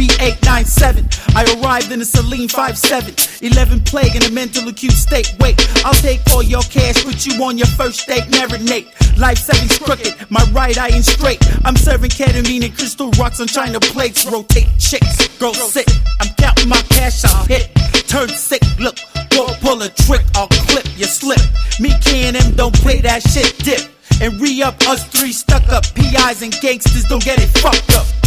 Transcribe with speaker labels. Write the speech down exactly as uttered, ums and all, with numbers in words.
Speaker 1: B eight nine seven. I arrived in a Celine five seven. eleven plague in a mental acute state. Wait, I'll take all your cash, put you on your first date, marinate. Life settings crooked, my right eye ain't straight. I'm serving ketamine and crystal rocks on china plates. Rotate chicks, girl sick. I'm counting my cash, I'll hit. Turn sick, look, won't pull a trick, I'll clip your slip. Me, K and M don't play that shit, dip. And re-up us three stuck up P Is and gangsters don't get it fucked up.